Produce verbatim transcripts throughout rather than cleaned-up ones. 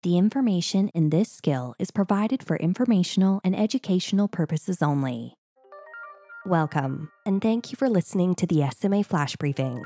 The information in this skill is provided for informational and educational purposes only. Welcome, and thank you for listening to the S M A Flash Briefings.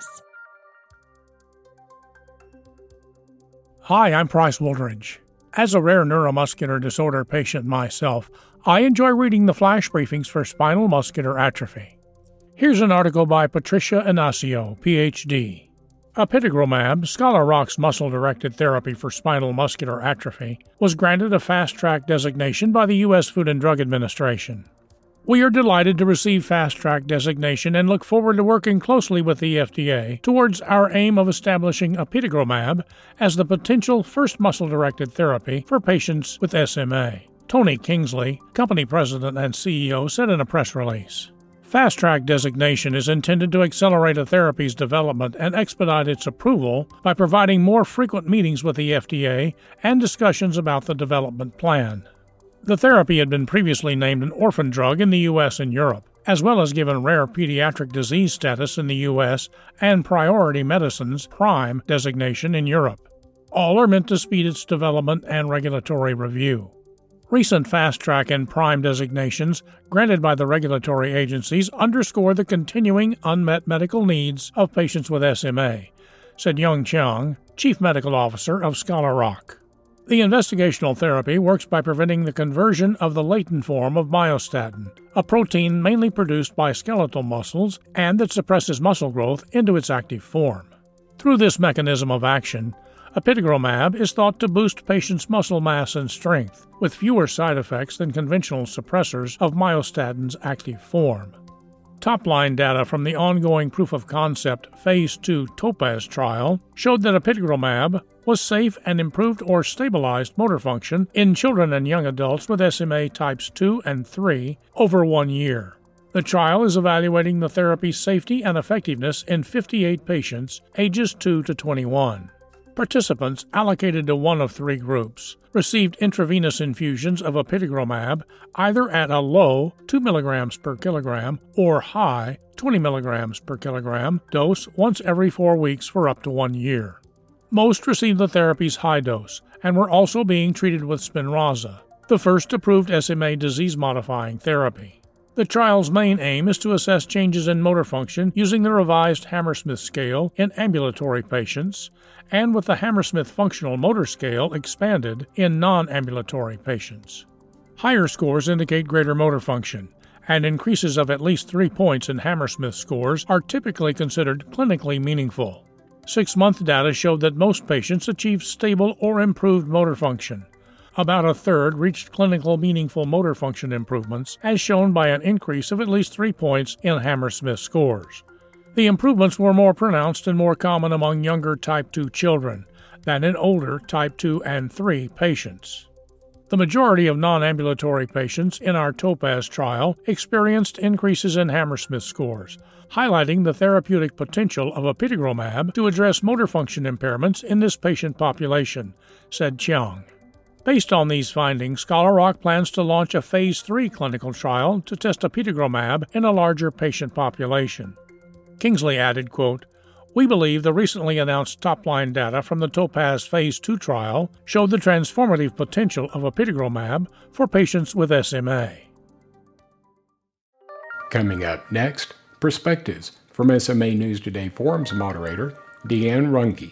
Hi, I'm Price Woolridge. As a rare neuromuscular disorder patient myself, I enjoy reading the Flash Briefings for spinal muscular atrophy. Here's an article by Patricia Inacio, P H D. Apitegromab, Scholar Rock's muscle-directed therapy for spinal muscular atrophy, was granted a fast-track designation by the U S Food and Drug Administration. We are delighted to receive fast-track designation and look forward to working closely with the F D A towards our aim of establishing apitegromab as the potential first muscle-directed therapy for patients with S M A, Tony Kingsley, company president and C E O, said in a press release. Fast-track designation is intended to accelerate a therapy's development and expedite its approval by providing more frequent meetings with the F D A and discussions about the development plan. The therapy had been previously named an orphan drug in the U S and Europe, as well as given rare pediatric disease status in the U S and priority medicines PRIME designation in Europe. All are meant to speed its development and regulatory review. Recent fast-track and PRIME designations granted by the regulatory agencies underscore the continuing unmet medical needs of patients with S M A, said Yung Chiang, Chief Medical Officer of Scholar Rock. The investigational therapy works by preventing the conversion of the latent form of myostatin, a protein mainly produced by skeletal muscles and that suppresses muscle growth, into its active form. Through this mechanism of action, apitegromab is thought to boost patients' muscle mass and strength, with fewer side effects than conventional suppressors of myostatin's active form. Top-line data from the ongoing proof-of-concept Phase two TOPAZ trial showed that apitegromab was safe and improved or stabilized motor function in children and young adults with S M A types two and three over one year. The trial is evaluating the therapy's safety and effectiveness in fifty-eight patients ages two to twenty-one. Participants, allocated to one of three groups, received intravenous infusions of apitegromab either at a low two milligrams per kilogram or high twenty milligrams per kilogram dose once every four weeks for up to one year. Most received the therapy's high dose and were also being treated with Spinraza, the first approved S M A disease-modifying therapy. The trial's main aim is to assess changes in motor function using the revised Hammersmith scale in ambulatory patients and with the Hammersmith Functional Motor Scale expanded in non-ambulatory patients. Higher scores indicate greater motor function, and increases of at least three points in Hammersmith scores are typically considered clinically meaningful. Six-month data showed that most patients achieved stable or improved motor function. About a third reached clinical meaningful motor function improvements, as shown by an increase of at least three points in Hammersmith scores. The improvements were more pronounced and more common among younger type two children than in older type two and three patients. The majority of non-ambulatory patients in our TOPAZ trial experienced increases in Hammersmith scores, highlighting the therapeutic potential of apitegromab to address motor function impairments in this patient population, said Chiang. Based on these findings, Scholar Rock plans to launch a Phase three clinical trial to test apitegromab in a larger patient population. Kingsley added, quote, "We believe the recently announced top-line data from the TOPAZ Phase two trial showed the transformative potential of apitegromab for patients with S M A." Coming up next, Perspectives from S M A News Today Forums moderator, Deanne Runge.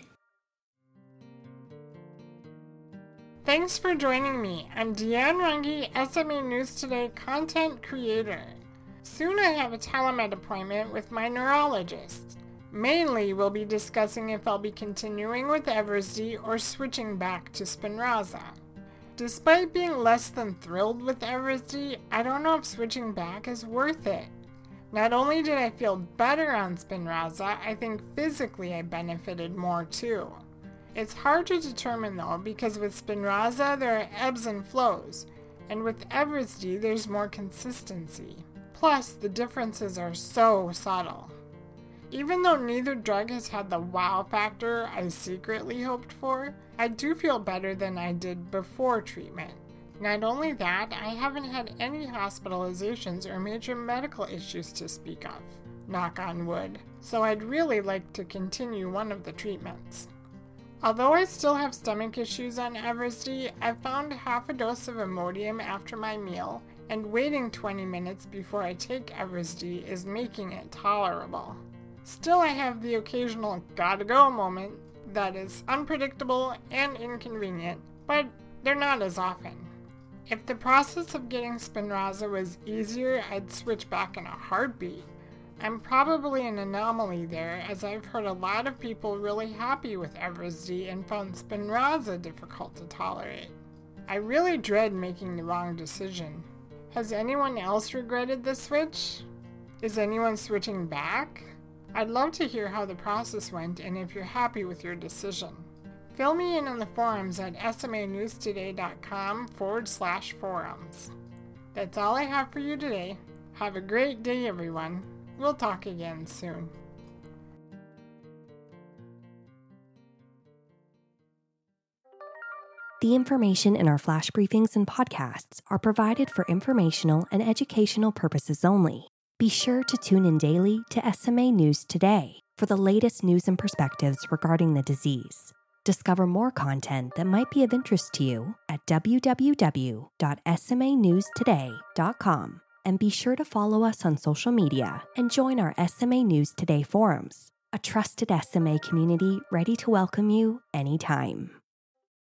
Thanks for joining me. I'm Deanne Runge, S M A News Today content creator. Soon I have a telemed appointment with my neurologist. Mainly, we'll be discussing if I'll be continuing with Evrysdi or switching back to Spinraza. Despite being less than thrilled with Evrysdi, I don't know if switching back is worth it. Not only did I feel better on Spinraza, I think physically I benefited more too. It's hard to determine though, because with Spinraza there are ebbs and flows, and with Evrysdi there's more consistency. Plus, the differences are so subtle. Even though neither drug has had the wow factor I secretly hoped for, I do feel better than I did before treatment. Not only that, I haven't had any hospitalizations or major medical issues to speak of, knock on wood, so I'd really like to continue one of the treatments. Although I still have stomach issues on Evrysdi, I found half a dose of Imodium after my meal, and waiting twenty minutes before I take Evrysdi is making it tolerable. Still, I have the occasional gotta go moment that is unpredictable and inconvenient, but they're not as often. If the process of getting Spinraza was easier, I'd switch back in a heartbeat. I'm probably an anomaly there, as I've heard a lot of people really happy with Evrysdi and found Spinraza difficult to tolerate. I really dread making the wrong decision. Has anyone else regretted the switch? Is anyone switching back? I'd love to hear how the process went and if you're happy with your decision. Fill me in on the forums at smanewstoday.com forward slash forums. That's all I have for you today. Have a great day, everyone. We'll talk again soon. The information in our flash briefings and podcasts are provided for informational and educational purposes only. Be sure to tune in daily to S M A News Today for the latest news and perspectives regarding the disease. Discover more content that might be of interest to you at w w w dot s m a news today dot com. And be sure to follow us on social media and join our S M A News Today forums, a trusted S M A community ready to welcome you anytime.